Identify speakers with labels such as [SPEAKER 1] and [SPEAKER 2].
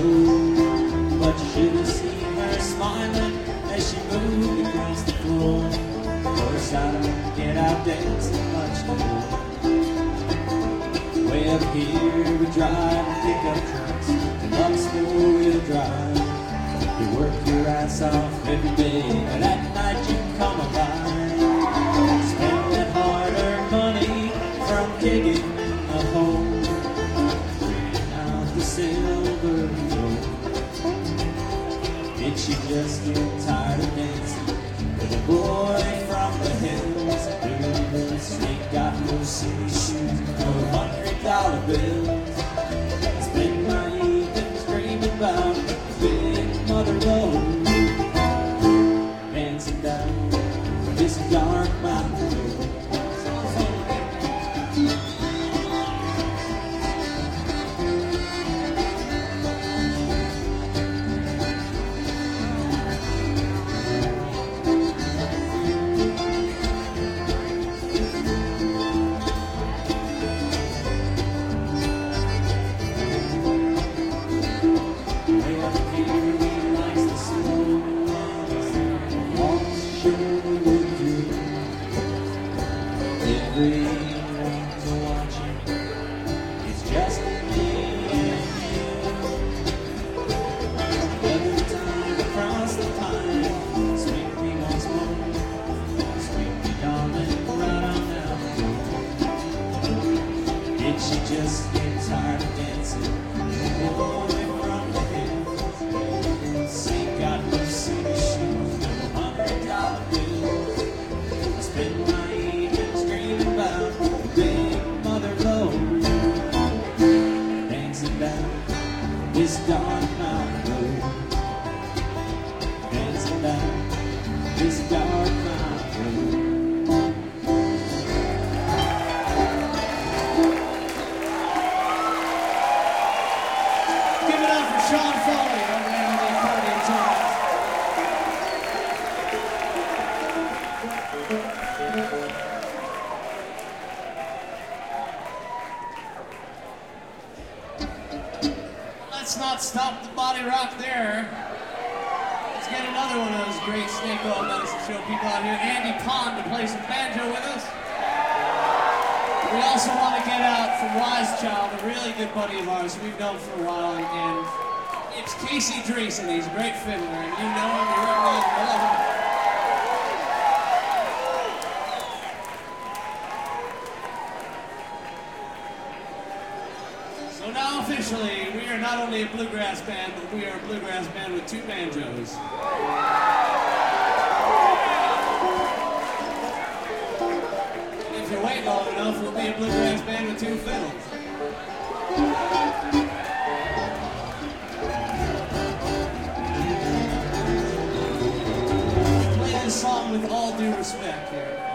[SPEAKER 1] but you should have seen her smiling as she moved across the floor. Of course, I don't get out dancing much anymore. Way up here we drive and pick up trucks, deluxe four-wheel drive. You work your ass off every day, but at night you come alive. Spend that hard-earned money from digging a hole, bringing out the silver and gold. Did she just get tired of dancing with a boy from the hills? Blue snake got no city shoes, no $100 bills. I spend my evenings dreaming about Big Mother Road, dancing down this dark mountain road. Everyone's watching, it's just me and you. Another time across the pine, sweet me once more, sweet me darling, right on now. Did she just get tired of dancing? The boy from the hills, ain't got no city shoes, no $100 bills. I spend my about Big Mother Road, dancing down this dark mountain road, dancing down this dark mountain road. Give it up for Sean Foley over there on the accordion tones. Let's not stop the body rock there. Let's get another one of those great snake oil medicine show people out here. Andy Pond to play some banjo with us. We also want to get out from Wise Child, a really good buddy of ours we've known for a while, and it's Casey Dreesen. He's a great fiddler, and you know him, you love him. So now officially, we are not only a bluegrass band, but we are a bluegrass band with two banjos. And if you wait long enough, we'll be a bluegrass band with two fiddles. We play this song with all due respect here.